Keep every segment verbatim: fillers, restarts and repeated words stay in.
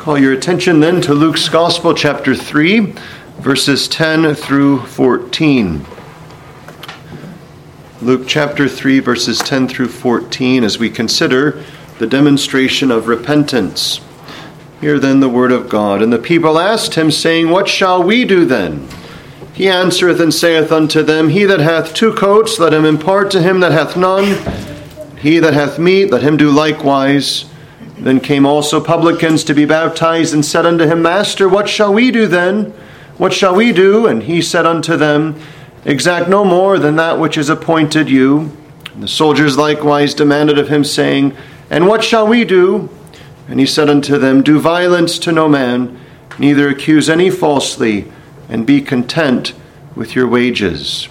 Call your attention then to Luke's Gospel, chapter three, verses ten through fourteen. Luke chapter three, verses ten through fourteen, as we consider the demonstration of repentance. Hear then the word of God. And the people asked him, saying, What shall we do then? He answereth and saith unto them, He that hath two coats, let him impart to him that hath none. He that hath meat, let him do likewise. Then came also publicans to be baptized, and said unto him, Master, what shall we do then? What shall we do? And he said unto them, Exact no more than that which is appointed you. And the soldiers likewise demanded of him, saying, And what shall we do? And he said unto them, Do violence to no man, neither accuse any falsely, and be content with your wages.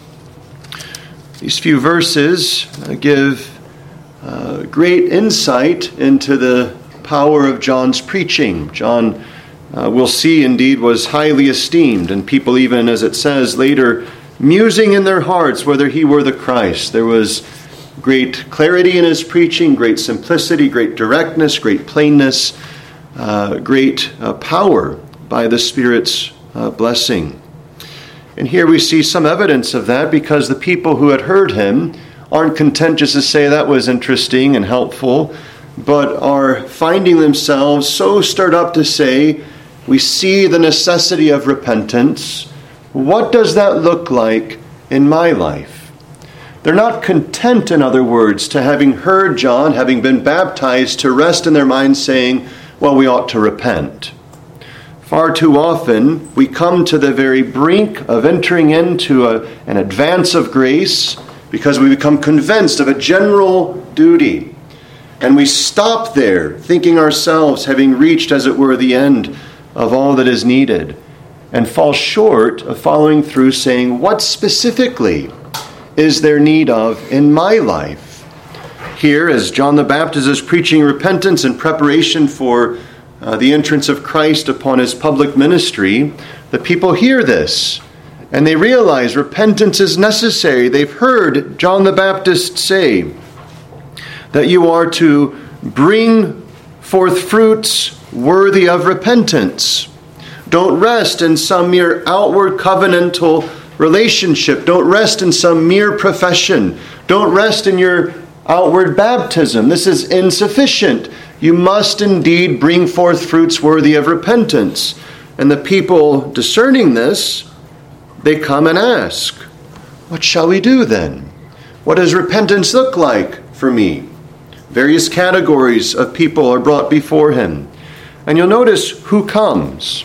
These few verses give uh, great insight into the power of John's preaching. John, uh, we'll see, indeed, was highly esteemed, and people even, as it says later, musing in their hearts whether he were the Christ. There was great clarity in his preaching, great simplicity, great directness, great plainness, uh, great uh, power by the Spirit's uh, blessing. And here we see some evidence of that, because the people who had heard him aren't content just to say that was interesting and helpful, but are finding themselves so stirred up to say, we see the necessity of repentance. What does that look like in my life? They're not content, in other words, to having heard John, having been baptized, to rest in their minds saying, well, we ought to repent. Far too often, we come to the very brink of entering into a, an advance of grace because we become convinced of a general duty. And we stop there, thinking ourselves having reached, as it were, the end of all that is needed, and fall short of following through, saying, what specifically is there need of in my life? Here, as John the Baptist is preaching repentance in preparation for uh, the entrance of Christ upon his public ministry, the people hear this, and they realize repentance is necessary. They've heard John the Baptist say that you are to bring forth fruits worthy of repentance. Don't rest in some mere outward covenantal relationship. Don't rest in some mere profession. Don't rest in your outward baptism. This is insufficient. You must indeed bring forth fruits worthy of repentance. And the people discerning this, they come and ask, what shall we do then? What does repentance look like for me? Various categories of people are brought before him. And you'll notice who comes.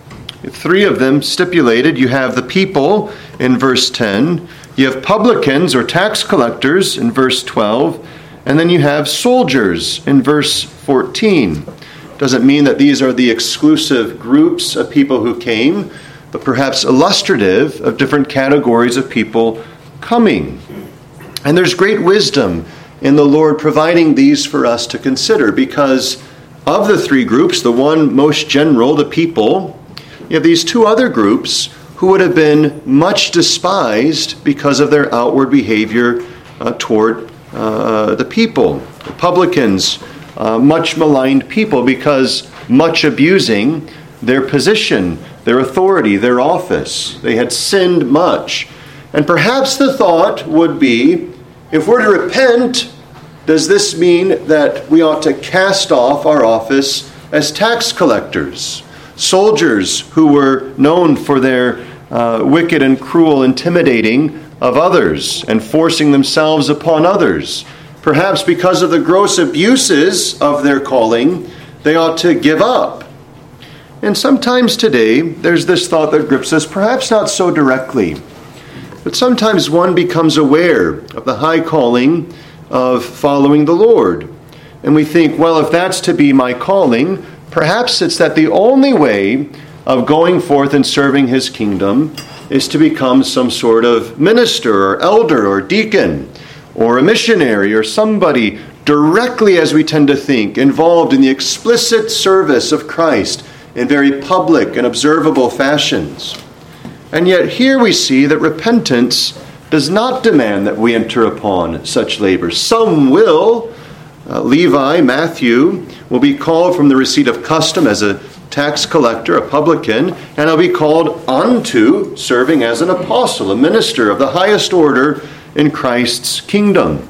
Three of them stipulated. You have the people in verse ten. You have publicans or tax collectors in verse twelve. And then you have soldiers in verse fourteen. Doesn't mean that these are the exclusive groups of people who came, but perhaps illustrative of different categories of people coming. And there's great wisdom in the Lord providing these for us to consider, because of the three groups, the one most general, the people, you have these two other groups who would have been much despised because of their outward behavior uh, toward uh, the people. The publicans, uh, much maligned people because much abusing their position, their authority, their office. They had sinned much. And perhaps the thought would be, if we're to repent, does this mean that we ought to cast off our office as tax collectors? Soldiers who were known for their uh, wicked and cruel intimidating of others and forcing themselves upon others. Perhaps because of the gross abuses of their calling, they ought to give up. And sometimes today, there's this thought that grips us, perhaps not so directly, but sometimes one becomes aware of the high calling of following the Lord. And we think, well, if that's to be my calling, perhaps it's that the only way of going forth and serving his kingdom is to become some sort of minister or elder or deacon or a missionary or somebody directly, as we tend to think, involved in the explicit service of Christ in very public and observable fashions. And yet here we see that repentance does not demand that we enter upon such labor. Some will. Uh, Levi, Matthew, will be called from the receipt of custom as a tax collector, a publican, and he'll be called unto serving as an apostle, a minister of the highest order in Christ's kingdom.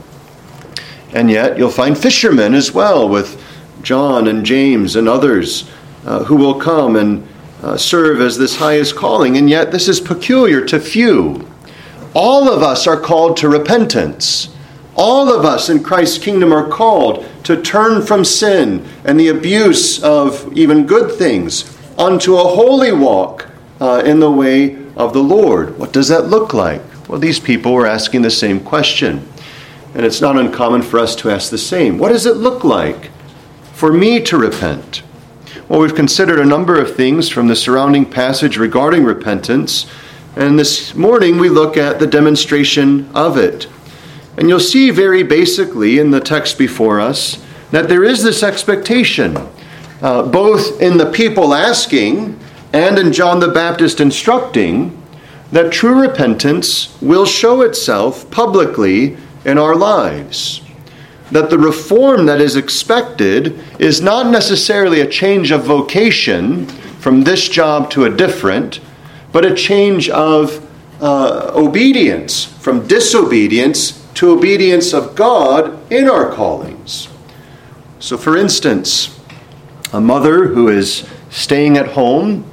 And yet you'll find fishermen as well, with John and James and others uh, who will come and uh, serve as this highest calling. And yet this is peculiar to few. All of us are called to repentance. All of us in Christ's kingdom are called to turn from sin and the abuse of even good things unto a holy walk uh, in the way of the Lord. What does that look like? Well, these people were asking the same question. And it's not uncommon for us to ask the same. What does it look like for me to repent? Well, we've considered a number of things from the surrounding passage regarding repentance. And this morning we look at the demonstration of it. And you'll see very basically in the text before us that there is this expectation, uh, both in the people asking and in John the Baptist instructing, that true repentance will show itself publicly in our lives. That the reform that is expected is not necessarily a change of vocation from this job to a different, but a change of uh, obedience, from disobedience to obedience of God in our callings. So for instance, a mother who is staying at home,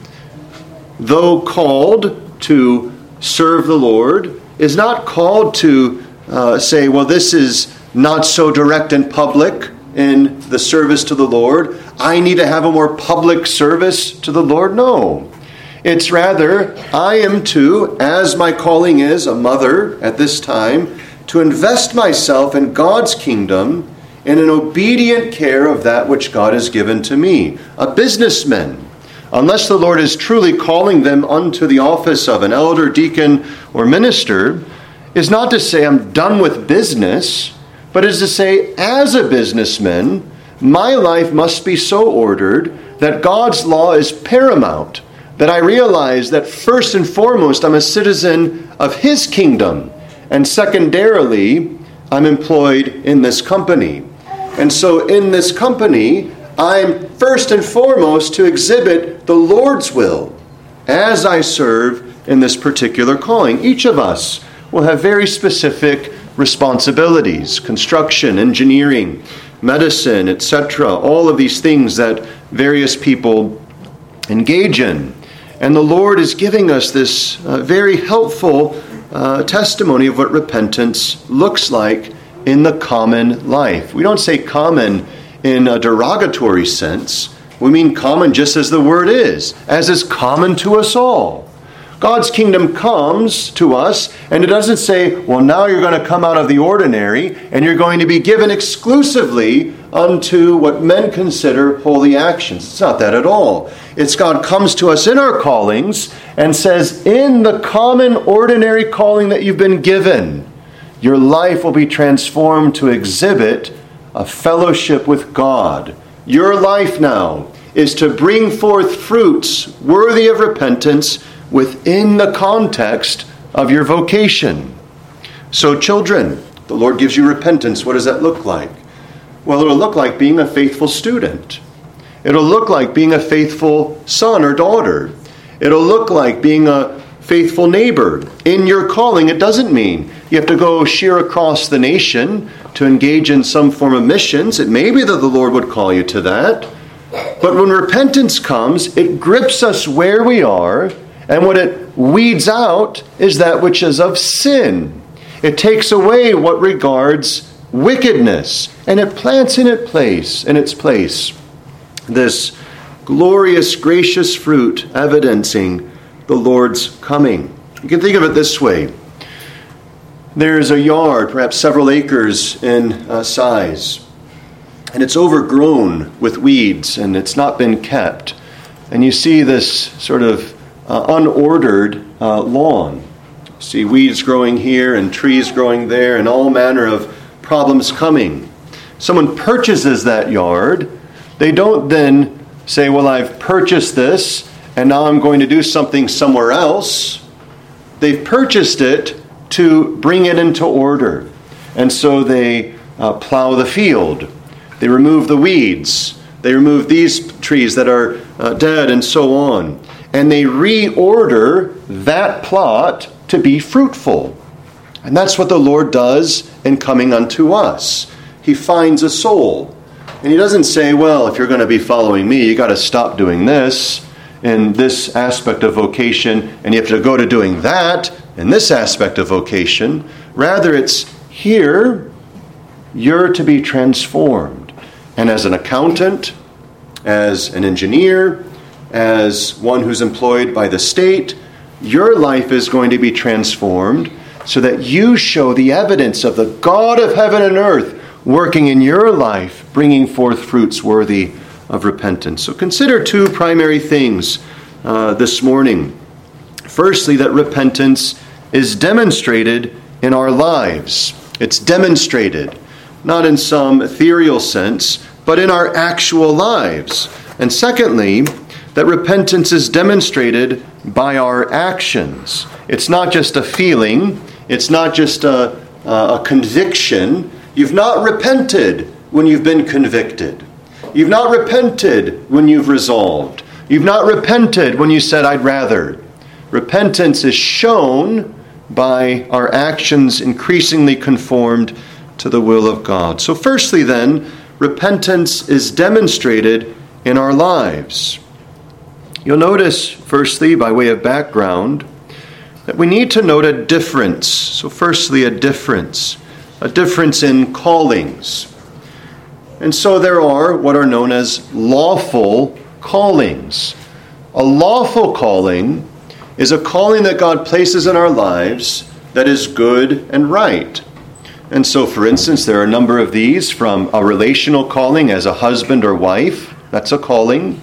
though called to serve the Lord, is not called to uh, say, well, this is not so direct and public in the service to the Lord. I need to have a more public service to the Lord. No. It's rather, I am to, as my calling is, a mother at this time, to invest myself in God's kingdom in an obedient care of that which God has given to me. A businessman, unless the Lord is truly calling them unto the office of an elder, deacon, or minister, is not to say I'm done with business, but is to say, as a businessman, my life must be so ordered that God's law is paramount, that I realize that first and foremost I'm a citizen of His kingdom, and secondarily, I'm employed in this company. And so in this company, I'm first and foremost to exhibit the Lord's will as I serve in this particular calling. Each of us will have very specific responsibilities: construction, engineering, medicine, et cetera. All of these things that various people engage in. And the Lord is giving us this uh, very helpful uh, testimony of what repentance looks like in the common life. We don't say common in a derogatory sense. We mean common just as the word is, as is common to us all. God's kingdom comes to us, and it doesn't say, well, now you're going to come out of the ordinary, and you're going to be given exclusively unto what men consider holy actions. It's not that at all. It's God comes to us in our callings and says, in the common, ordinary calling that you've been given, your life will be transformed to exhibit a fellowship with God. Your life now is to bring forth fruits worthy of repentance within the context of your vocation. So children, the Lord gives you repentance. What does that look like? Well, it'll look like being a faithful student. It'll look like being a faithful son or daughter. It'll look like being a faithful neighbor. In your calling, it doesn't mean you have to go sheer across the nation to engage in some form of missions. It may be that the Lord would call you to that. But when repentance comes, it grips us where we are, and what it weeds out is that which is of sin. It takes away what regards wickedness, and it plants in its place, in its place, this glorious, gracious fruit evidencing the Lord's coming. You can think of it this way. There's a yard, perhaps several acres in uh, size, and it's overgrown with weeds, and it's not been kept. And you see this sort of uh, unordered uh, lawn. You see weeds growing here and trees growing there and all manner of problems coming. Someone purchases that yard. They don't then say, well, I've purchased this and now I'm going to do something somewhere else. They've purchased it to bring it into order. And so they uh, plow the field. They remove the weeds. They remove these trees that are uh, dead and so on. And they reorder that plot to be fruitful. And that's what the Lord does in coming unto us. He finds a soul. And he doesn't say, well, if you're going to be following me, you got to stop doing this in this aspect of vocation, and you have to go to doing that in this aspect of vocation. Rather, it's here, you're to be transformed. And as an accountant, as an engineer, as one who's employed by the state, your life is going to be transformed so that you show the evidence of the God of heaven and earth working in your life, bringing forth fruits worthy of repentance. So consider two primary things uh, this morning. Firstly, that repentance is demonstrated in our lives. It's demonstrated, not in some ethereal sense, but in our actual lives. And secondly, that repentance is demonstrated by our actions. It's not just a feeling. It's not just a, a conviction. You've not repented when you've been convicted. You've not repented when you've resolved. You've not repented when you said, I'd rather. Repentance is shown by our actions increasingly conformed to the will of God. So firstly then, repentance is demonstrated in our lives. You'll notice, firstly, by way of background, that we need to note a difference. So firstly, a difference. A difference in callings. And so there are what are known as lawful callings. A lawful calling is a calling that God places in our lives that is good and right. And so, for instance, there are a number of these, from a relational calling as a husband or wife. That's a calling.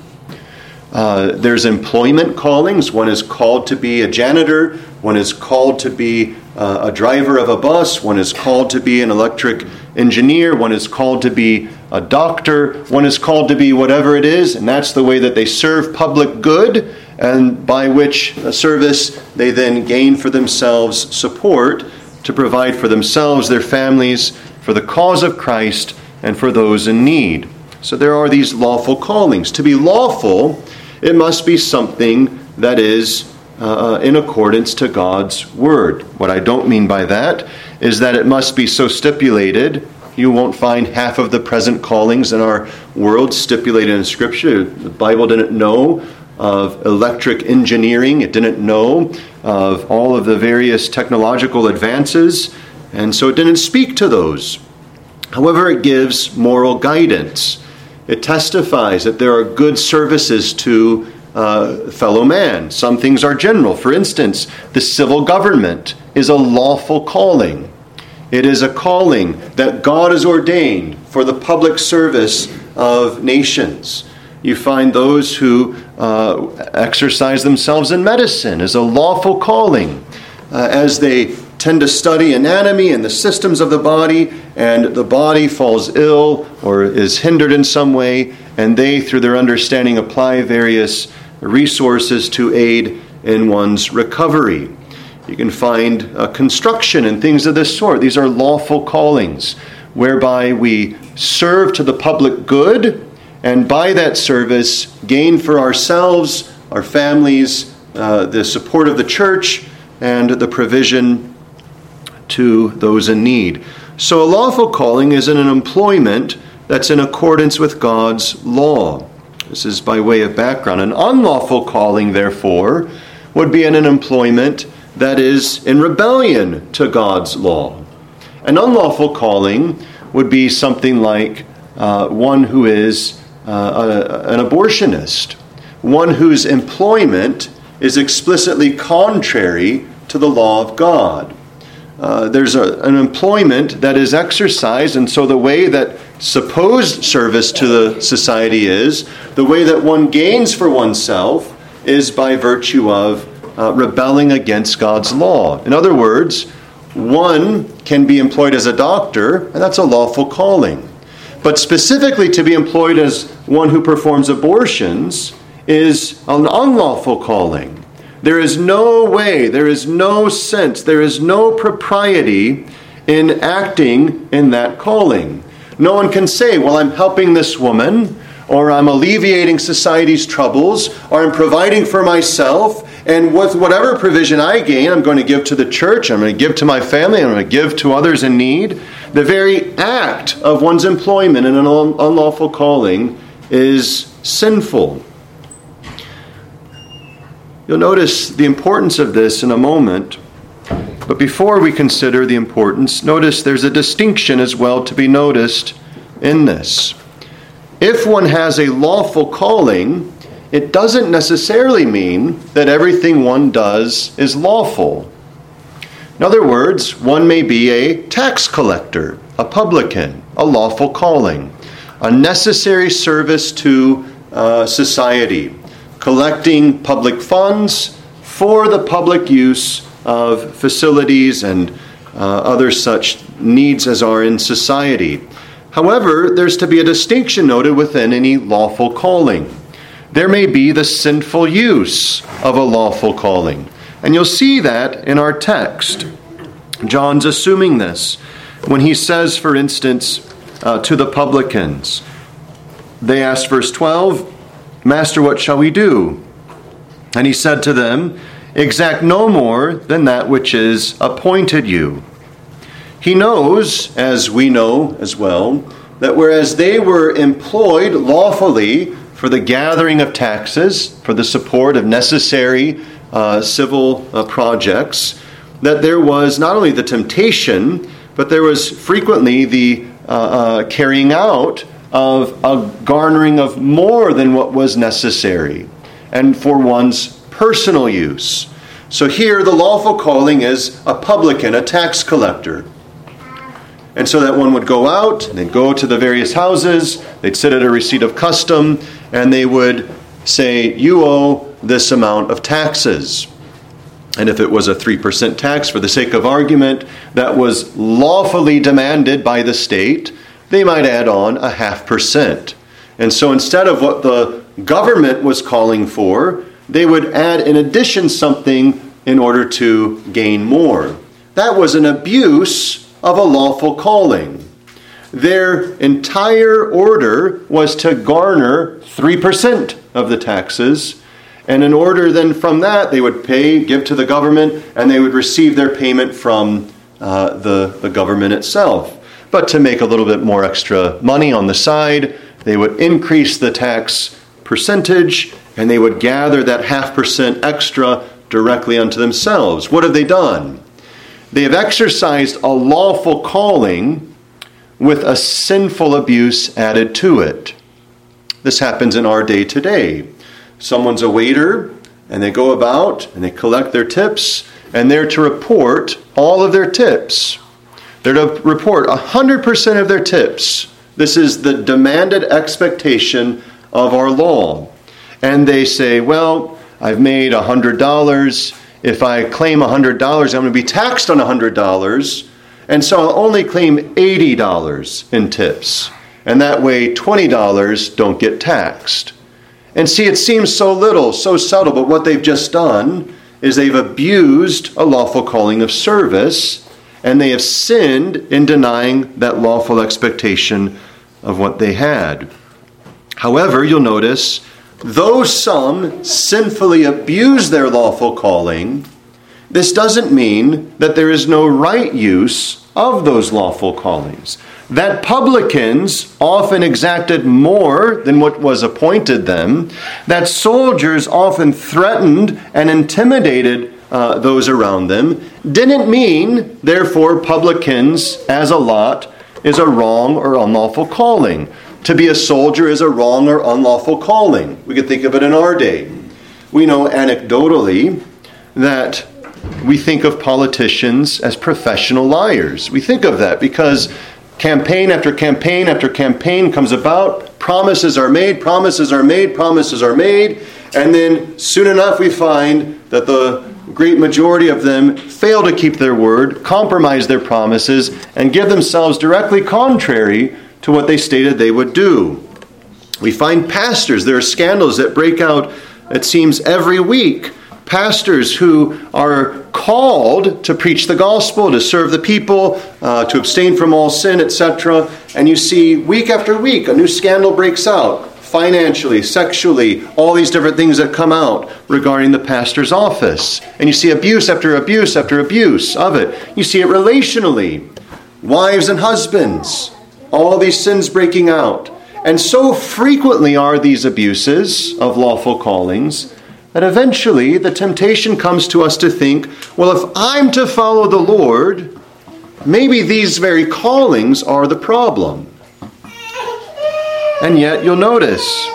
Uh, there's employment callings. One is called to be a janitor. One is called to be uh, a driver of a bus. One is called to be an electric engineer. One is called to be a doctor. One is called to be whatever it is. And that's the way that they serve public good, and by which service they then gain for themselves support to provide for themselves, their families, for the cause of Christ, and for those in need. So there are these lawful callings. To be lawful, it must be something that is uh, in accordance to God's word. What I don't mean by that is that it must be so stipulated. You won't find half of the present callings in our world stipulated in Scripture. The Bible didn't know of electric engineering. It didn't know of all of the various technological advances, and so it didn't speak to those. However, it gives moral guidance. It testifies that there are good services to uh, fellow man. Some things are general. For instance, the civil government is a lawful calling. It is a calling that God has ordained for the public service of nations. You find those who uh, exercise themselves in medicine as a lawful calling, uh, as they tend to study anatomy and the systems of the body, and the body falls ill or is hindered in some way, and they, through their understanding, apply various resources to aid in one's recovery. You can find uh, construction and things of this sort. These are lawful callings, whereby we serve to the public good, and by that service gain for ourselves, our families, uh, the support of the church, and the provision to those in need. So a lawful calling is in an employment that's in accordance with God's law. This is by way of background. An unlawful calling, therefore, would be in an employment that is in rebellion to God's law. An unlawful calling would be something like uh, one who is uh, a, an abortionist, one whose employment is explicitly contrary to the law of God. Uh, there's a, an employment that is exercised, and so the way that supposed service to the society is, the way that one gains for oneself, is by virtue of uh, rebelling against God's law. In other words, one can be employed as a doctor, and that's a lawful calling. But specifically to be employed as one who performs abortions is an unlawful calling. There is no way, there is no sense, there is no propriety in acting in that calling. No one can say, well, I'm helping this woman, or I'm alleviating society's troubles, or I'm providing for myself, and with whatever provision I gain, I'm going to give to the church, I'm going to give to my family, I'm going to give to others in need. The very act of one's employment in an unlawful calling is sinful. You'll notice the importance of this in a moment. But before we consider the importance, notice there's a distinction as well to be noticed in this. If one has a lawful calling, it doesn't necessarily mean that everything one does is lawful. In other words, one may be a tax collector, a publican, a lawful calling, a necessary service to uh, society, collecting public funds for the public use of facilities and uh, other such needs as are in society. However, there's to be a distinction noted within any lawful calling. There may be the sinful use of a lawful calling. And you'll see that in our text. John's assuming this when he says, for instance, uh, to the publicans, they asked, verse twelve, Master, what shall we do? And he said to them, exact no more than that which is appointed you. He knows, as we know as well, that whereas they were employed lawfully for the gathering of taxes, for the support of necessary uh, civil uh, projects, that there was not only the temptation, but there was frequently the uh, uh, carrying out of a garnering of more than what was necessary, and for one's personal use. So here the lawful calling is a publican, a tax collector. And so that one would go out, and they'd go to the various houses, they'd sit at a receipt of custom, and they would say, you owe this amount of taxes. And if it was a three percent tax, for the sake of argument, that was lawfully demanded by the state, they might add on a half percent. And so instead of what the government was calling for, they would add in addition something in order to gain more. That was an abuse of a lawful calling. Their entire order was to garner three percent of the taxes, and in order then from that they would pay, give to the government, and they would receive their payment from uh, the, the government itself. But to make a little bit more extra money on the side, they would increase the tax percentage, and they would gather that half percent extra directly unto themselves. What have they done? They have exercised a lawful calling with a sinful abuse added to it. This happens in our day today. Someone's a waiter, and they go about, and they collect their tips, and they're to report all of their tips. They're to report one hundred percent of their tips. This is the demanded expectation of our law. And they say, well, I've made one hundred dollars. If I claim one hundred dollars, I'm going to be taxed on one hundred dollars. And so I'll only claim eighty dollars in tips. And that way twenty dollars don't get taxed. And see, it seems so little, so subtle, but what they've just done is they've abused a lawful calling of service, and they have sinned in denying that lawful expectation of what they had. However, you'll notice, though some sinfully abuse their lawful calling, this doesn't mean that there is no right use of those lawful callings. That publicans often exacted more than what was appointed them, that soldiers often threatened and intimidated uh, those around them, didn't mean, therefore, publicans as a lot is a wrong or unlawful calling. To be a soldier is a wrong or unlawful calling. We could think of it in our day. We know anecdotally that we think of politicians as professional liars. We think of that because campaign after campaign after campaign comes about, promises are made, promises are made, promises are made, and then soon enough we find that the great majority of them fail to keep their word, compromise their promises, and give themselves directly contrary to what they stated they would do. We find pastors, there are scandals that break out, it seems, every week. Pastors who are called to preach the gospel, to serve the people, uh, to abstain from all sin, et cetera. And you see week after week a new scandal breaks out. financially, sexually, all these different things that come out regarding the pastor's office. And you see abuse after abuse after abuse of it. You see it relationally. Wives and husbands, all these sins breaking out. And so frequently are these abuses of lawful callings that eventually the temptation comes to us to think, well, if I'm to follow the Lord, maybe these very callings are the problem. And yet you'll notice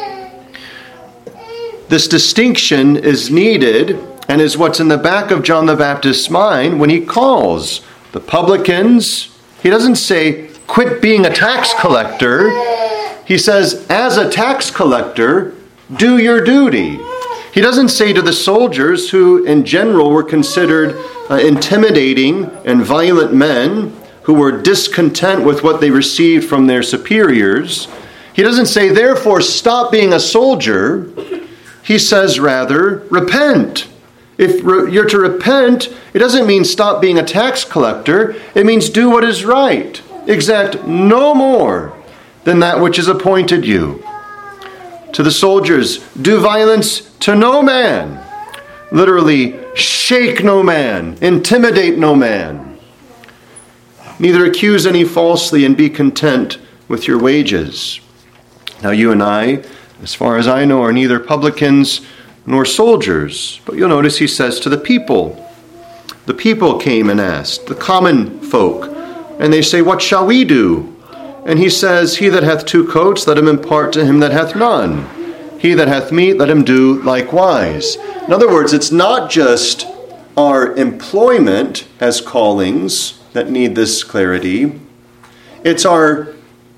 this distinction is needed and is what's in the back of John the Baptist's mind when he calls the publicans. He doesn't say, quit being a tax collector. He says, as a tax collector, do your duty. He doesn't say to the soldiers, who in general were considered uh, intimidating and violent men, who were discontent with what they received from their superiors. He doesn't say, therefore, stop being a soldier. He says, rather, repent. If re- you're to repent, it doesn't mean stop being a tax collector. It means do what is right. Exact no more than that which is appointed you. To the soldiers, do violence to no man. Literally, shake no man, intimidate no man. Neither accuse any falsely, and be content with your wages. Now you and I, as far as I know, are neither publicans nor soldiers. But you'll notice he says to the people. The people came and asked, the common folk. And they say, what shall we do? And he says, he that hath two coats, let him impart to him that hath none. He that hath meat, let him do likewise. In other words, it's not just our employment as callings that need this clarity. It's our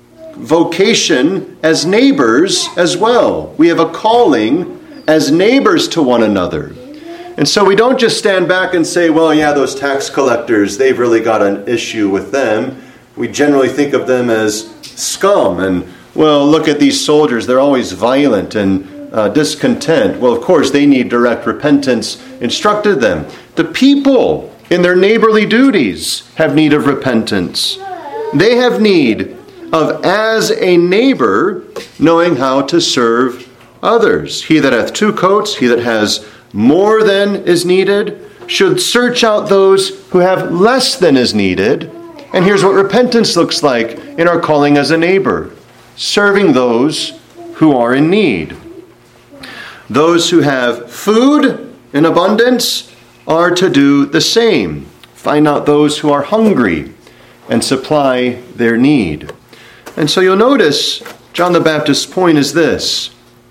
vocation as neighbors as well. We have a calling as neighbors to one another. And so we don't just stand back and say, well, yeah, those tax collectors, they've really got an issue with them. We generally think of them as scum. And, well, look at these soldiers. They're always violent and uh, discontent. Well, of course, they need direct repentance instructed them. The people in their neighborly duties have need of repentance. They have need of, as a neighbor, knowing how to serve others. He that hath two coats, he that has more than is needed, should search out those who have less than is needed. And here's what repentance looks like in our calling as a neighbor. Serving those who are in need. Those who have food in abundance are to do the same. Find out those who are hungry and supply their need. And so you'll notice John the Baptist's point is this.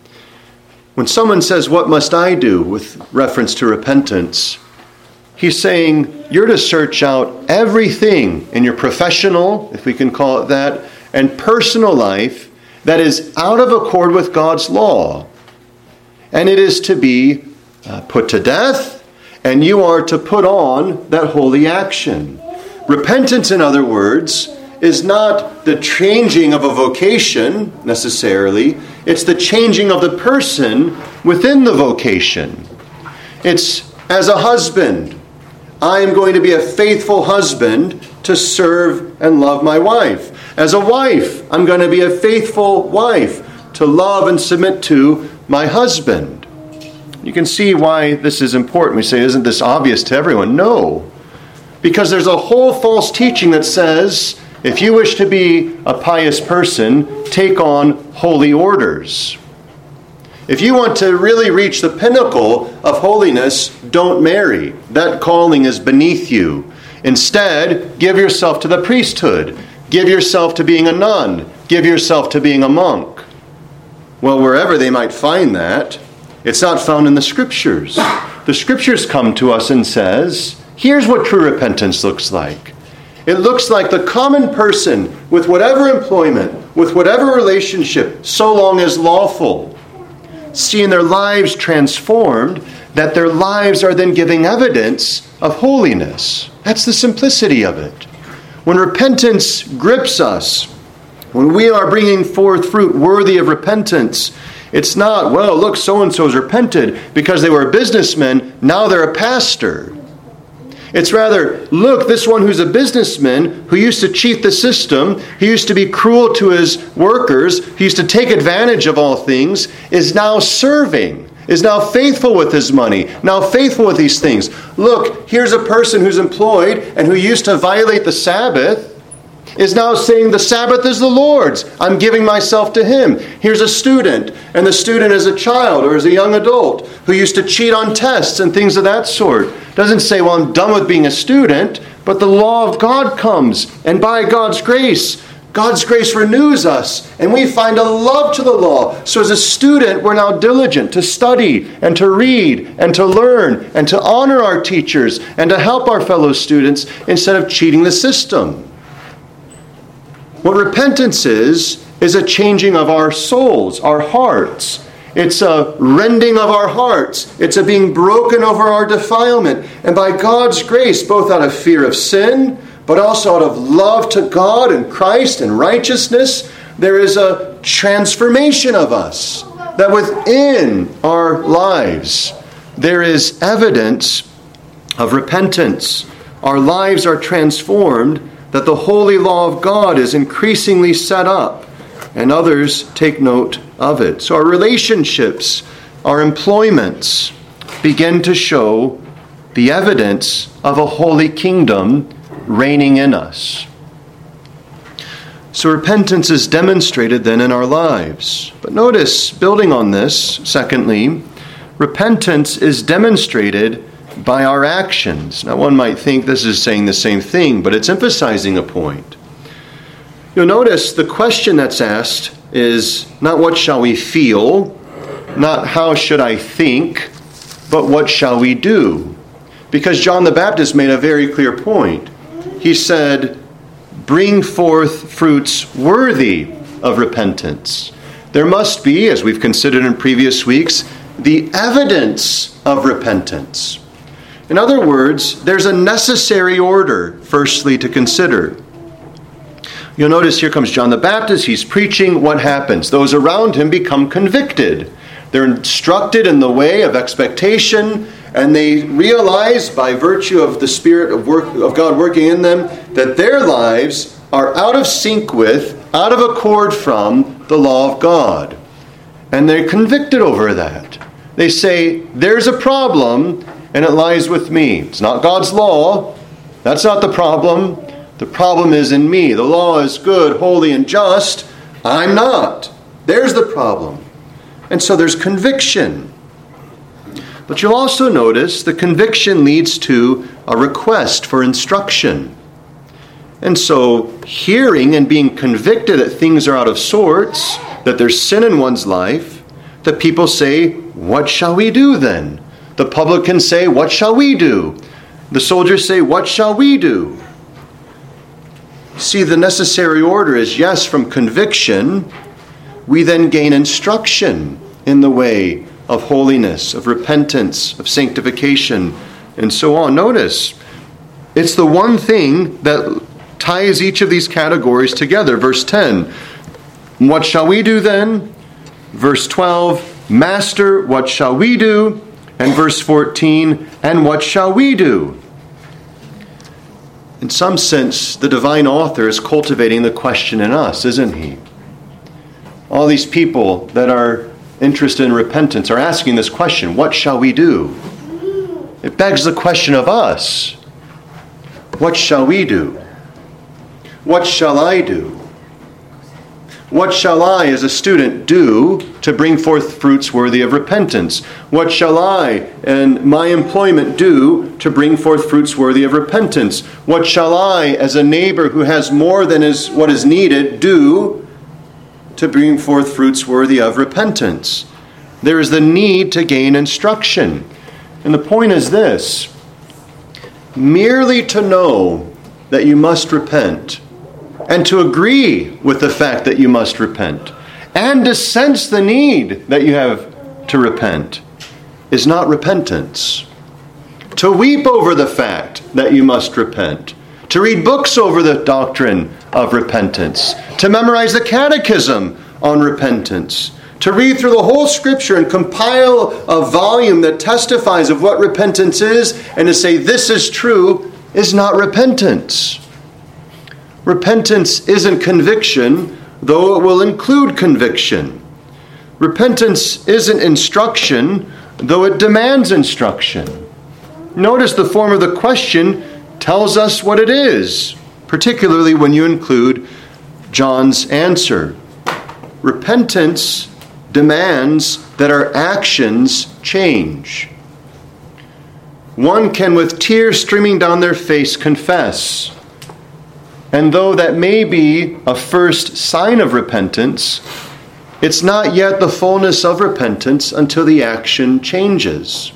When someone says, what must I do with reference to repentance? He's saying you're to search out everything in your professional, if we can call it that, and personal life that is out of accord with God's law. And it is to be uh, put to death, and you are to put on that holy action. Repentance, in other words, is not the changing of a vocation necessarily. It's the changing of the person within the vocation. It's as a husband. I am going to be a faithful husband to serve and love my wife. As a wife, I'm going to be a faithful wife to love and submit to my husband. You can see why this is important. We say, isn't this obvious to everyone? No. Because there's a whole false teaching that says, if you wish to be a pious person, take on holy orders. If you want to really reach the pinnacle of holiness, don't marry. That calling is beneath you. Instead, give yourself to the priesthood. Give yourself to being a nun. Give yourself to being a monk. Well, wherever they might find that, it's not found in the Scriptures. The Scriptures come to us and says, here's what true repentance looks like. It looks like the common person with whatever employment, with whatever relationship, so long as lawful, seeing their lives transformed, that their lives are then giving evidence of holiness. That's the simplicity of it. When repentance grips us, when we are bringing forth fruit worthy of repentance, it's not, well, look, so-and-so's repented because they were a businessman, now they're a pastor. It's rather, look, this one who's a businessman who used to cheat the system, he used to be cruel to his workers, he used to take advantage of all things, is now serving, is now faithful with his money, now faithful with these things. Look, here's a person who's employed and who used to violate the Sabbath, is now saying the Sabbath is the Lord's. I'm giving myself to him. Here's a student, and the student is a child or is a young adult who used to cheat on tests and things of that sort. Doesn't say, well, I'm done with being a student, but the law of God comes, and by God's grace, God's grace renews us, and we find a love to the law. So as a student, we're now diligent to study and to read and to learn and to honor our teachers and to help our fellow students instead of cheating the system. What repentance is, is a changing of our souls, our hearts. It's a rending of our hearts. It's a being broken over our defilement. And by God's grace, both out of fear of sin, but also out of love to God and Christ and righteousness, there is a transformation of us. That within our lives, there is evidence of repentance. Our lives are transformed, that the holy law of God is increasingly set up, and others take note of it. So our relationships, our employments begin to show the evidence of a holy kingdom reigning in us. So repentance is demonstrated then in our lives. But notice, building on this, secondly, repentance is demonstrated by our actions. Now one might think this is saying the same thing, but it's emphasizing a point. You'll notice the question that's asked is not what shall we feel, not how should I think, but what shall we do? Because John the Baptist made a very clear point. He said, bring forth fruits worthy of repentance. There must be, as we've considered in previous weeks, the evidence of repentance. In other words, there's a necessary order, firstly, to consider. You'll notice here comes John the Baptist. He's preaching. What happens? Those around him become convicted. They're instructed in the way of expectation, and they realize by virtue of the Spirit of, work, of God working in them that their lives are out of sync with, out of accord from the law of God. And they're convicted over that. They say, there's a problem, and it lies with me. It's not God's law. That's not the problem. The problem is in me. The law is good, holy, and just. I'm not. There's the problem. And so there's conviction. But you'll also notice the conviction leads to a request for instruction. And so hearing and being convicted that things are out of sorts, that there's sin in one's life, that people say, what shall we do then? The publicans say, what shall we do? The soldiers say, what shall we do? See, the necessary order is, yes, from conviction, we then gain instruction in the way of holiness, of repentance, of sanctification, and so on. Notice, it's the one thing that ties each of these categories together. Verse ten, what shall we do then? Verse twelve, Master, what shall we do? And verse fourteen, and what shall we do? In some sense, the divine author is cultivating the question in us, isn't he? All these people that are interested in repentance are asking this question, what shall we do? It begs the question of us. What shall we do? What shall I do? What shall I, as a student, do to bring forth fruits worthy of repentance? What shall I and my employment do to bring forth fruits worthy of repentance? What shall I, as a neighbor who has more than is what is needed, do to bring forth fruits worthy of repentance? There is the need to gain instruction. And the point is this: merely to know that you must repent, and to agree with the fact that you must repent, and to sense the need that you have to repent, is not repentance. To weep over the fact that you must repent, to read books over the doctrine of repentance, to memorize the catechism on repentance, To read through the whole Scripture and compile a volume that testifies of what repentance is and to say this is true is not repentance. Repentance isn't conviction, though it will include conviction. Repentance isn't instruction, though it demands instruction. Notice the form of the question tells us what it is, particularly when you include John's answer. Repentance demands that our actions change. One can, with tears streaming down their face, confess. And though that may be a first sign of repentance, it's not yet the fullness of repentance until the action changes.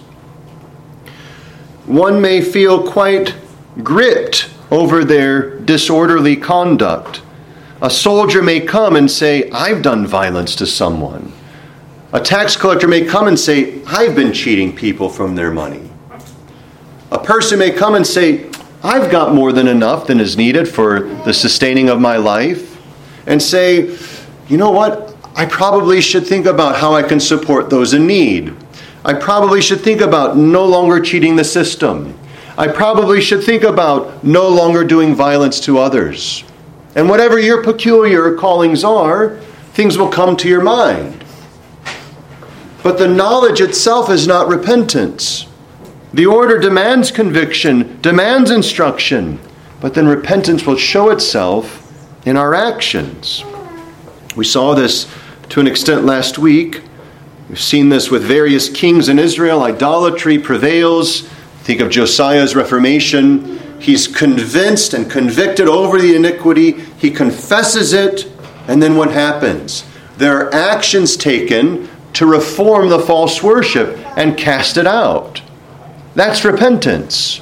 One may feel quite gripped over their disorderly conduct. A soldier may come and say, I've done violence to someone. A tax collector may come and say, I've been cheating people from their money. A person may come and say, I've got more than enough than is needed for the sustaining of my life. And say, you know what? I probably should think about how I can support those in need. I probably should think about no longer cheating the system. I probably should think about no longer doing violence to others. And whatever your peculiar callings are, things will come to your mind. But the knowledge itself is not repentance. The order demands conviction, demands instruction, but then repentance will show itself in our actions. We saw this to an extent last week. We've seen this with various kings in Israel. Idolatry prevails. Think of Josiah's Reformation. He's convinced and convicted over the iniquity. He confesses it, and then what happens? There are actions taken to reform the false worship and cast it out. That's repentance.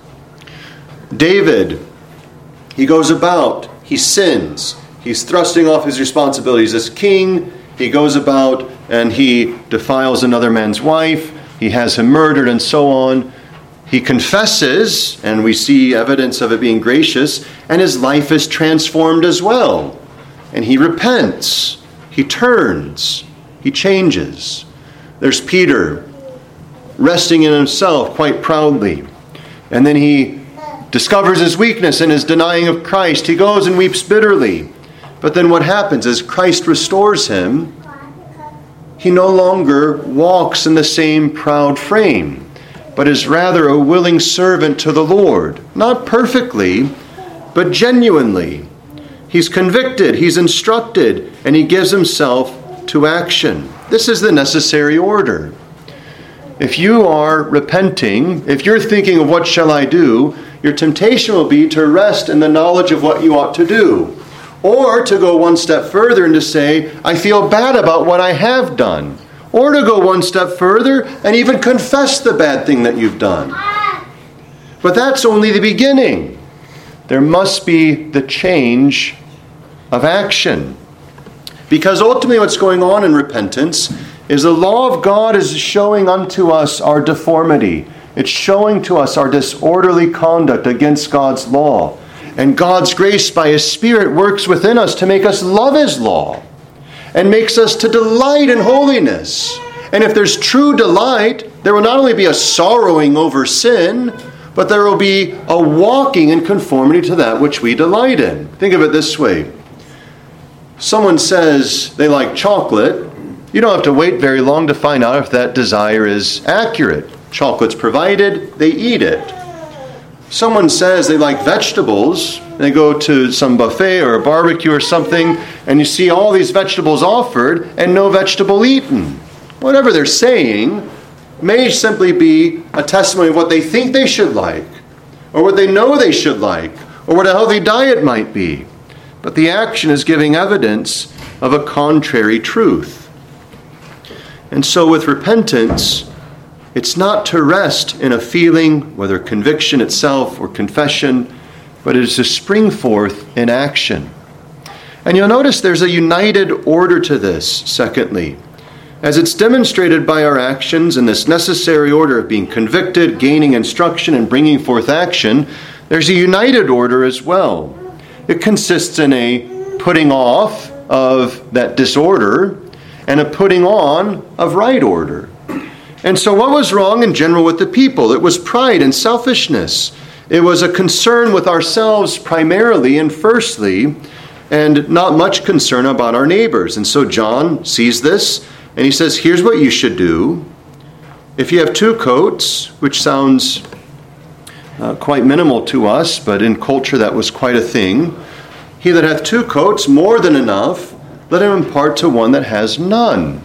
David, he goes about, he sins. He's thrusting off his responsibilities as king. He goes about and he defiles another man's wife. He has him murdered and so on. He confesses, and we see evidence of it being gracious, and his life is transformed as well. And he repents. He turns. He changes. There's Peter, resting in himself quite proudly. And then he discovers his weakness in his denying of Christ. He goes and weeps bitterly. But then what happens is Christ restores him. He no longer walks in the same proud frame, but is rather a willing servant to the Lord. Not perfectly, but genuinely. He's convicted, he's instructed, and he gives himself to action. This is the necessary order. If you are repenting, if you're thinking of what shall I do, your temptation will be to rest in the knowledge of what you ought to do. Or to go one step further and to say, I feel bad about what I have done. Or to go one step further and even confess the bad thing that you've done. But that's only the beginning. There must be the change of action. Because ultimately what's going on in repentance is the law of God is showing unto us our deformity. It's showing to us our disorderly conduct against God's law. And God's grace by His Spirit works within us to make us love His law and makes us to delight in holiness. And if there's true delight, there will not only be a sorrowing over sin, but there will be a walking in conformity to that which we delight in. Think of it this way. Someone says they like chocolate. You don't have to wait very long to find out if that desire is accurate. Chocolate's provided, they eat it. Someone says they like vegetables, they go to some buffet or a barbecue or something, and you see all these vegetables offered and no vegetable eaten. Whatever they're saying may simply be a testimony of what they think they should like, or what they know they should like, or what a healthy diet might be. But the action is giving evidence of a contrary truth. And so with repentance, it's not to rest in a feeling, whether conviction itself or confession, but it is to spring forth in action. And you'll notice there's a united order to this, secondly. As it's demonstrated by our actions in this necessary order of being convicted, gaining instruction, and bringing forth action, there's a united order as well. It consists in a putting off of that disorder and a putting on of right order. And so what was wrong in general with the people? It was pride and selfishness. It was a concern with ourselves primarily and firstly, and not much concern about our neighbors. And so John sees this, and he says, here's what you should do. If you have two coats, which sounds uh, quite minimal to us, but in culture that was quite a thing. He that hath two coats, more than enough, let him impart to one that has none.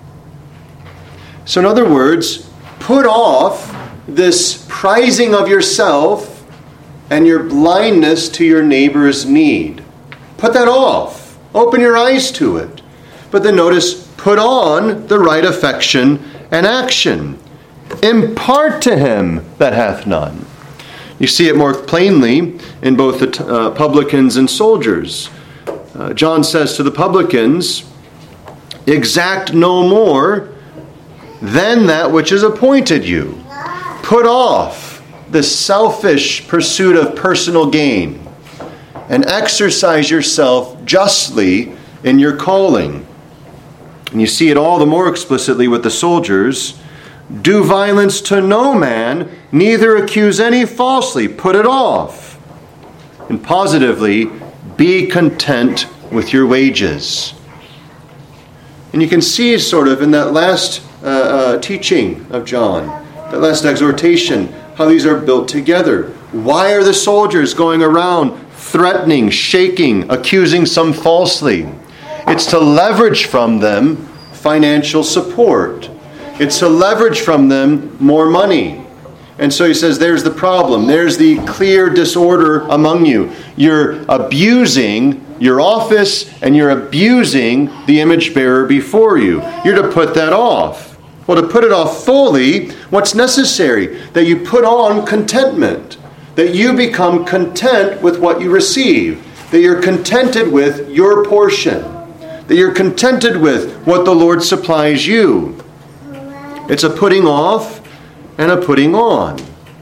So in other words, put off this prizing of yourself and your blindness to your neighbor's need. Put that off. Open your eyes to it. But then notice, put on the right affection and action. Impart to him that hath none. You see it more plainly in both the uh, publicans and soldiers. Uh, John says to the publicans, exact no more than that which is appointed you. Put off the selfish pursuit of personal gain and exercise yourself justly in your calling. And you see it all the more explicitly with the soldiers. Do violence to no man, neither accuse any falsely. Put it off. And positively, be content with your wages. And you can see sort of in that last uh, uh, teaching of John, that last exhortation, how these are built together. Why are the soldiers going around threatening, shaking, accusing some falsely? It's to leverage from them financial support. It's to leverage from them more money. And so he says, there's the problem. There's the clear disorder among you. You're abusing your office and you're abusing the image bearer before you. You're to put that off. Well, to put it off fully, what's necessary? That you put on contentment. That you become content with what you receive. That you're contented with your portion. That you're contented with what the Lord supplies you. It's a putting off and a putting on.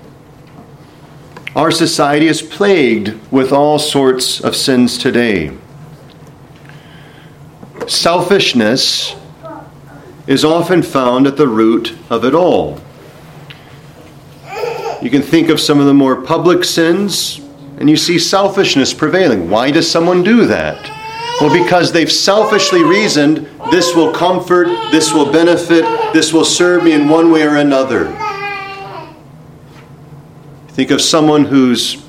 Our society is plagued with all sorts of sins today. Selfishness is often found at the root of it all. You can think of some of the more public sins, and you see selfishness prevailing. Why does someone do that? Well, because they've selfishly reasoned, this will comfort, this will benefit, this will serve me in one way or another. Think of someone who's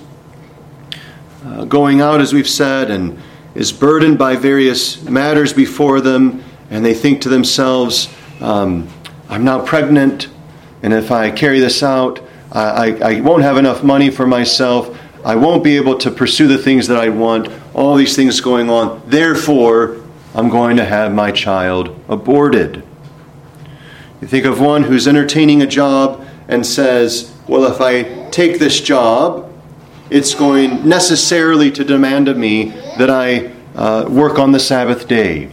uh, going out, as we've said, and is burdened by various matters before them, and they think to themselves, um, I'm now pregnant, and if I carry this out, I, I, I won't have enough money for myself. I won't be able to pursue the things that I want. All these things going on. Therefore, I'm going to have my child aborted. You think of one who's entertaining a job and says, well, if I take this job, it's going necessarily to demand of me that I uh, work on the Sabbath day.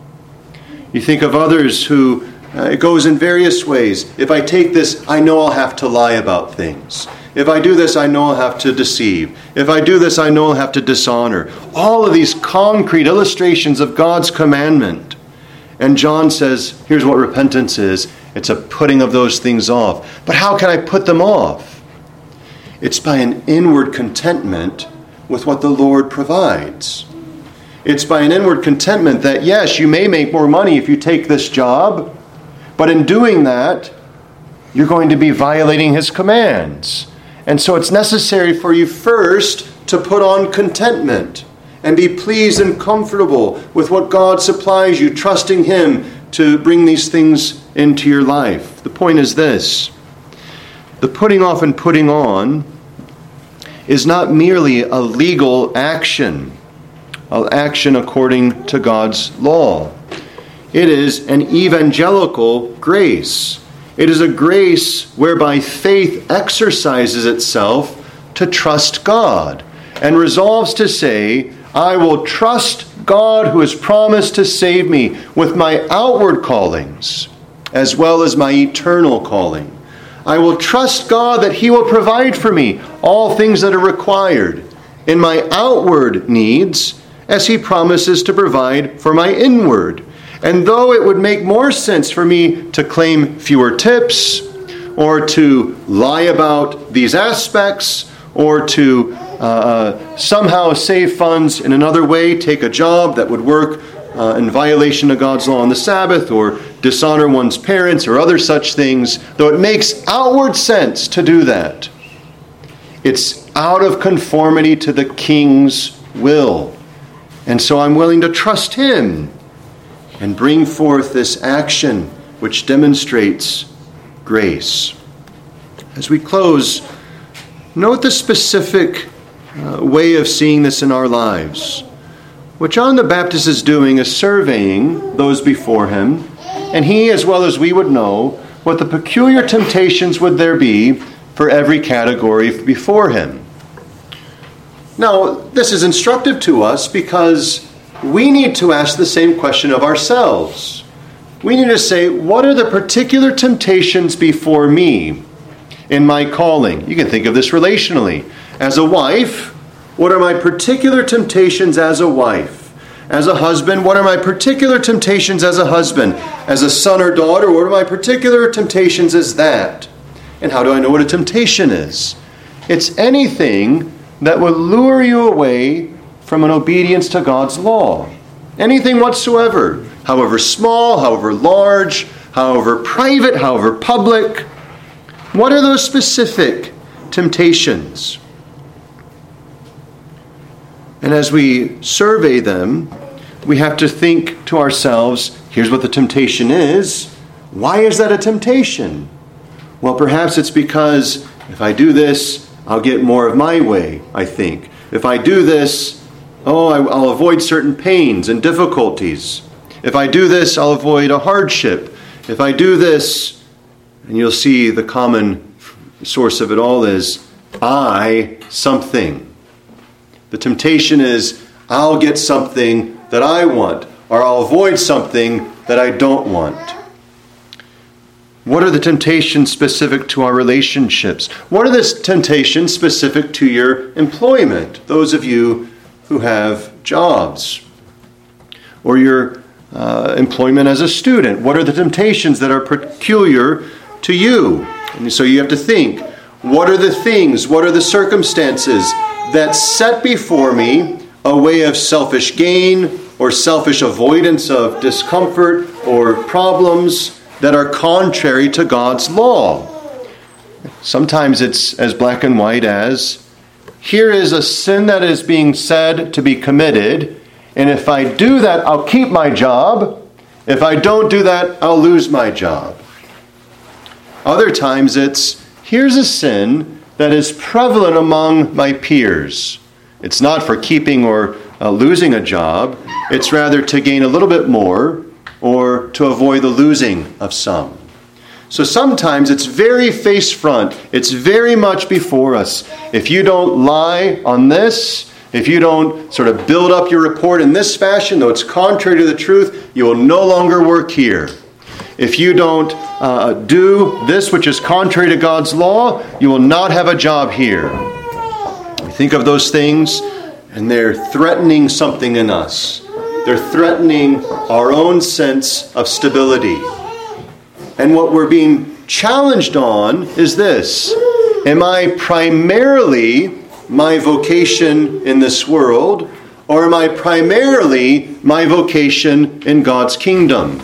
You think of others who, uh, it goes in various ways. If I take this, I know I'll have to lie about things. If I do this, I know I'll have to deceive. If I do this, I know I'll have to dishonor. All of these concrete illustrations of God's commandment. And John says, here's what repentance is. It's a putting of those things off. But how can I put them off? It's by an inward contentment with what the Lord provides. It's by an inward contentment that, yes, you may make more money if you take this job, but in doing that, you're going to be violating His commands. And so it's necessary for you first to put on contentment and be pleased and comfortable with what God supplies you, trusting Him to bring these things into your life. The point is this: the putting off and putting on is not merely a legal action, an action according to God's law. It is an evangelical grace. It is a grace whereby faith exercises itself to trust God and resolves to say, I will trust God who has promised to save me with my outward callings as well as my eternal calling. I will trust God that He will provide for me all things that are required in my outward needs as He promises to provide for my inward. And though it would make more sense for me to claim fewer tips, or to lie about these aspects, or to uh, somehow save funds in another way, take a job that would work uh, in violation of God's law on the Sabbath, or dishonor one's parents, or other such things, though it makes outward sense to do that, it's out of conformity to the King's will. And so I'm willing to trust him and bring forth this action which demonstrates grace. As we close, note the specific uh, way of seeing this in our lives. What John the Baptist is doing is surveying those before him, and he, as well as we, would know what the peculiar temptations would there be for every category before him. Now, this is instructive to us because we need to ask the same question of ourselves. We need to say, what are the particular temptations before me in my calling? You can think of this relationally. As a wife, what are my particular temptations as a wife? As a husband, what are my particular temptations as a husband? As a son or daughter, what are my particular temptations as that? And how do I know what a temptation is? It's anything that will lure you away from an obedience to God's law. Anything whatsoever, however small, however large, however private, however public. What are those specific temptations? And as we survey them, we have to think to ourselves, here's what the temptation is. Why is that a temptation? Well, perhaps it's because if I do this, I'll get more of my way, I think. If I do this, oh, I'll avoid certain pains and difficulties. If I do this, I'll avoid a hardship. If I do this, and you'll see the common source of it all is, I something. The temptation is, I'll get something that I want, or I'll avoid something that I don't want. What are the temptations specific to our relationships? What are the temptations specific to your employment? Those of you who have jobs. Or your uh, employment as a student. What are the temptations that are peculiar to you? And so you have to think, what are the things, what are the circumstances that set before me a way of selfish gain or selfish avoidance of discomfort or problems that are contrary to God's law? Sometimes it's as black and white as, here is a sin that is being said to be committed, and if I do that, I'll keep my job. If I don't do that, I'll lose my job. Other times it's, here's a sin that is prevalent among my peers. It's not for keeping or uh, losing a job. It's rather to gain a little bit more or to avoid the losing of some. So sometimes it's very face front. It's very much before us. If you don't lie on this, if you don't sort of build up your report in this fashion, though it's contrary to the truth, you will no longer work here. If you don't uh, do this which is contrary to God's law, you will not have a job here. We think of those things, and they're threatening something in us. They're threatening our own sense of stability. And what we're being challenged on is this. Am I primarily my vocation in this world, or am I primarily my vocation in God's kingdom?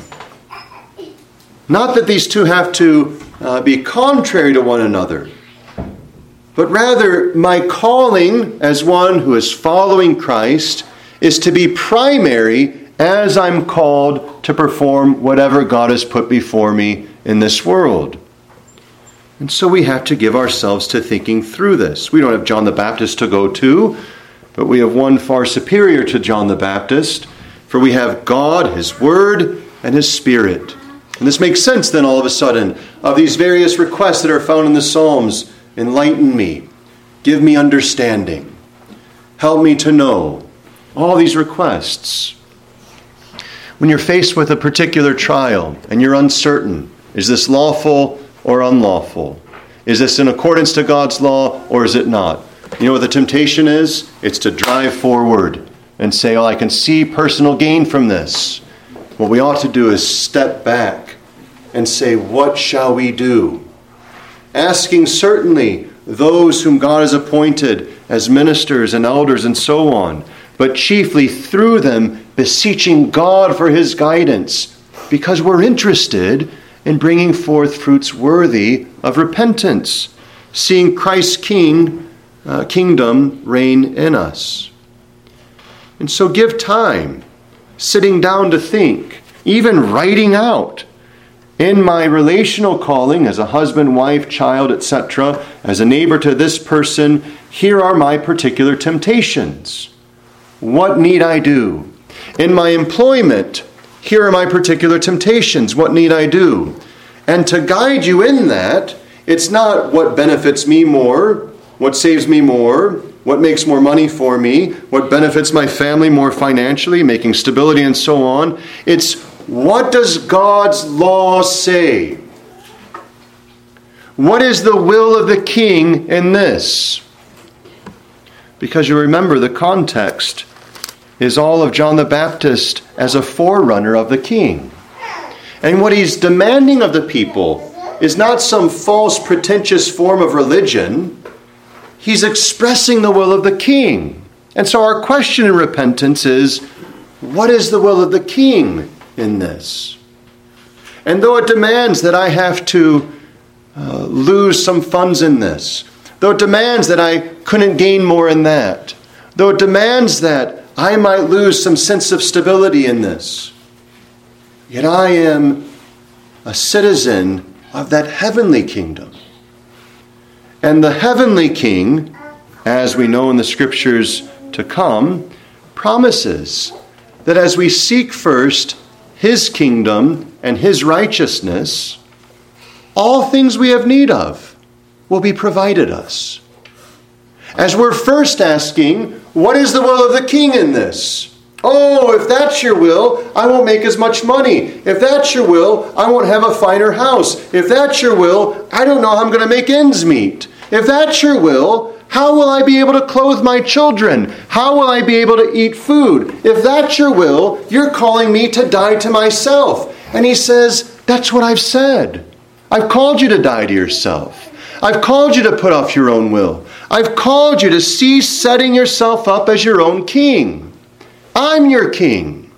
Not that these two have to uh, be contrary to one another, but rather my calling as one who is following Christ is to be primary as I'm called to perform whatever God has put before me in this world. And so we have to give ourselves to thinking through this. We don't have John the Baptist to go to, but we have one far superior to John the Baptist, for we have God, His Word, and His Spirit. And this makes sense then all of a sudden of these various requests that are found in the Psalms. Enlighten me. Give me understanding. Help me to know. All these requests. When you're faced with a particular trial and you're uncertain, is this lawful or unlawful? Is this in accordance to God's law or is it not? You know what the temptation is? It's to drive forward and say, oh, I can see personal gain from this. what we ought to do is step back and say, what shall we do? Asking certainly those whom God has appointed as ministers and elders and so on, but chiefly through them beseeching God for his guidance, because we're interested in bringing forth fruits worthy of repentance, seeing Christ's King, uh, kingdom reign in us. And so give time, sitting down to think, even writing out, in my relational calling as a husband, wife, child, et cetera, as a neighbor to this person, here are my particular temptations. What need I do? In my employment, here are my particular temptations. What need I do? And to guide you in that, it's not what benefits me more, what saves me more, what makes more money for me, what benefits my family more financially, making stability and so on. It's what does God's law say? What is the will of the king in this? Because you remember the context is all of John the Baptist as a forerunner of the king. And what he's demanding of the people is not some false, pretentious form of religion. He's expressing the will of the king. And so our question in repentance is, what is the will of the king in this? And though it demands that I have to uh, lose some funds in this, though it demands that I couldn't gain more in that, though it demands that I might lose some sense of stability in this, yet I am a citizen of that heavenly kingdom. And the heavenly king, as we know in the scriptures to come, promises that as we seek first his kingdom and his righteousness, all things we have need of will be provided us. As we're first asking, what is the will of the king in this? Oh, if that's your will, I won't make as much money. If that's your will, I won't have a finer house. If that's your will, I don't know how I'm going to make ends meet. If that's your will, how will I be able to clothe my children? How will I be able to eat food? If that's your will, you're calling me to die to myself. And he says, that's what I've said. I've called you to die to yourself. I've called you to put off your own will. I've called you to cease setting yourself up as your own king. I'm your king.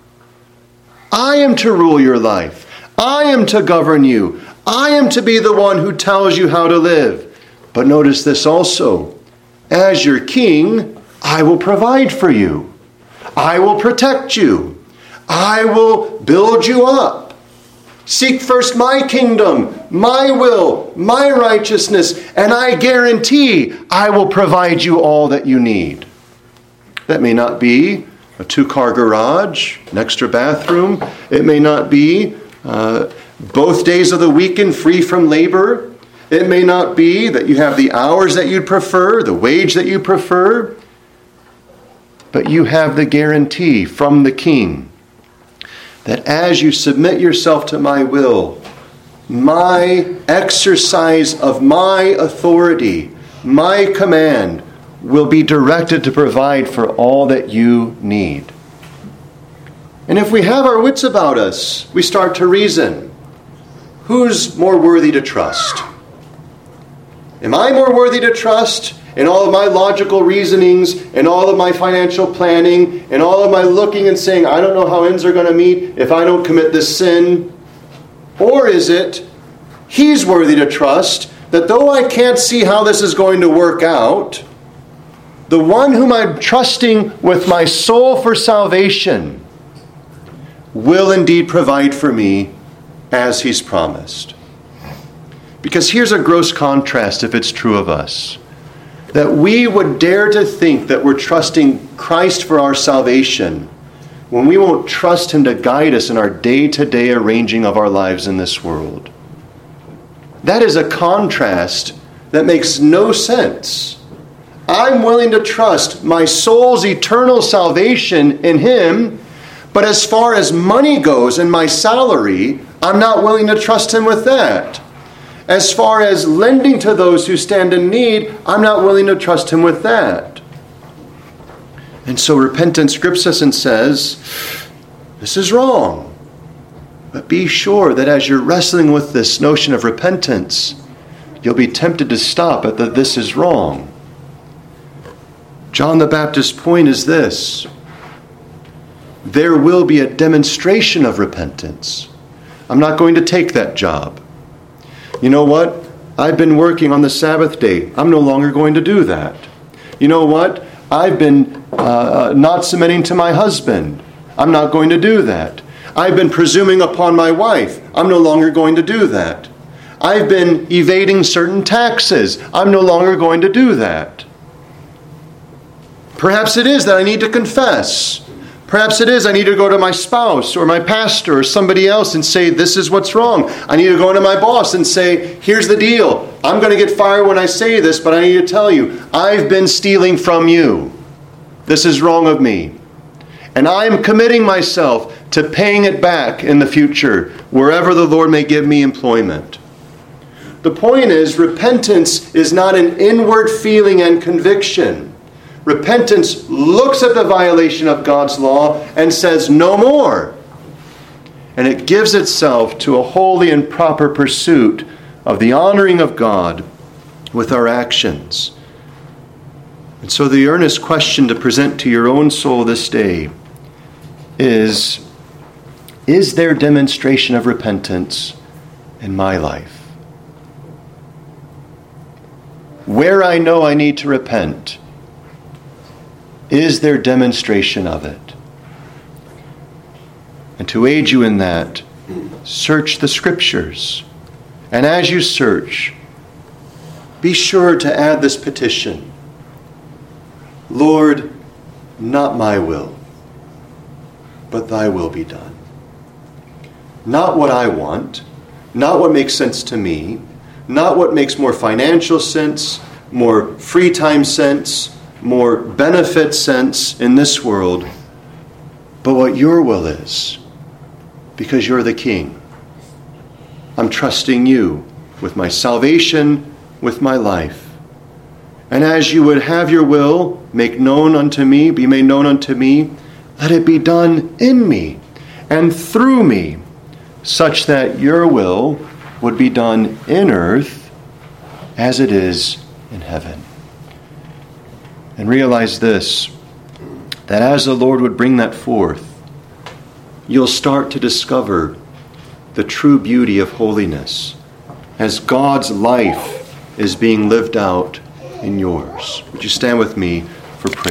I am to rule your life. I am to govern you. I am to be the one who tells you how to live. But notice this also. As your king, I will provide for you. I will protect you. I will build you up. Seek first my kingdom, my will, my righteousness, and I guarantee I will provide you all that you need. That may not be a two-car garage, an extra bathroom. It may not be uh, both days of the weekend free from labor. It may not be that you have the hours that you'd prefer, the wage that you prefer, but you have the guarantee from the king that as you submit yourself to my will, my exercise of my authority, my command, will be directed to provide for all that you need. And if we have our wits about us, we start to reason, who's more worthy to trust? Am I more worthy to trust in all of my logical reasonings, in all of my financial planning, in all of my looking and saying, I don't know how ends are going to meet if I don't commit this sin? Or is it, he's worthy to trust, that though I can't see how this is going to work out, the one whom I'm trusting with my soul for salvation will indeed provide for me as he's promised. Because here's a gross contrast, if it's true of us, that we would dare to think that we're trusting Christ for our salvation when we won't trust him to guide us in our day-to-day arranging of our lives in this world. That is a contrast that makes no sense. I'm willing to trust my soul's eternal salvation in him, but as far as money goes and my salary, I'm not willing to trust him with that. As far as lending to those who stand in need, I'm not willing to trust him with that. And so repentance grips us and says, this is wrong. But be sure that as you're wrestling with this notion of repentance, you'll be tempted to stop at the "this is wrong." John the Baptist's point is this: there will be a demonstration of repentance. I'm not going to take that job. You know what? I've been working on the Sabbath day. I'm no longer going to do that. You know what? I've been uh, not submitting to my husband. I'm not going to do that. I've been presuming upon my wife. I'm no longer going to do that. I've been evading certain taxes. I'm no longer going to do that. Perhaps it is that I need to confess. Perhaps it is I need to go to my spouse or my pastor or somebody else and say, "This is what's wrong." I need to go to my boss and say, "Here's the deal. I'm going to get fired when I say this, but I need to tell you, I've been stealing from you. This is wrong of me. And I am committing myself to paying it back in the future, wherever the Lord may give me employment." The point is, repentance is not an inward feeling and conviction. Repentance looks at the violation of God's law and says, "No more." And it gives itself to a holy and proper pursuit of the honoring of God with our actions. And so the earnest question to present to your own soul this day is, is there demonstration of repentance in my life? Where I know I need to repent, is there demonstration of it? And to aid you in that, search the Scriptures. And as you search, be sure to add this petition: "Lord, not my will, but thy will be done." Not what I want, not what makes sense to me, not what makes more financial sense, more free time sense, more benefit sense in this world, but what your will is, because you're the King. I'm trusting you with my salvation, with my life. And as you would have your will make known unto me, be made known unto me, let it be done in me and through me, such that your will would be done in earth as it is in heaven. And realize this, that as the Lord would bring that forth, you'll start to discover the true beauty of holiness as God's life is being lived out in yours. Would you stand with me for prayer?